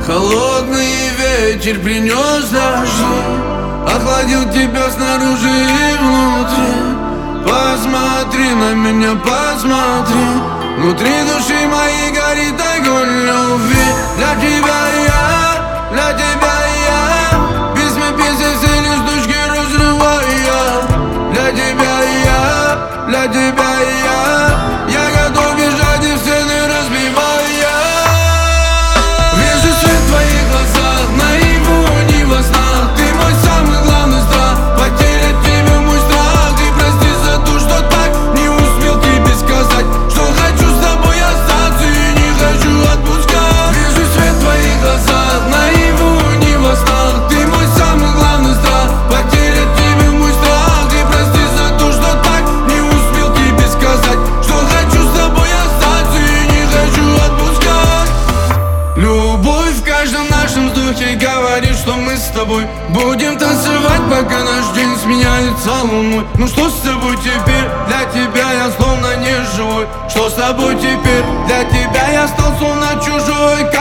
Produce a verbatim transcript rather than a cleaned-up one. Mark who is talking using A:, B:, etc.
A: Холодный ветер принес дожди, охладил тебя снаружи и внутри. Посмотри на меня, посмотри, внутри души моей горит огонь любви. Для тебя я, для тебя я, письма песен все листочки разрывая. Для тебя я, для тебя я, я готов бежать и стены разбивая. Вижу свет в твоих глазах, наяву, не во снах. Ты мой самый главный страх, потерять тебя мой страх. И прости за то, что так не успел тебе сказать, что хочу с тобой остаться и не хочу отпускать. Вижу свет в твоих глазах, наяву, не во снах. Ты мой самый главный страх, потерять тебя мой страх. И прости за то, что так не успел тебе сказать, что хочу с тобой остаться и не хочу отпускать. Любовь в каждом нашем вздохе говорит, что мы с тобой будем танцевать, пока наш день сменяется луной. Ну что с тобой теперь? Для тебя я словно не живой. Что с тобой теперь? Для тебя я стал словно чужой.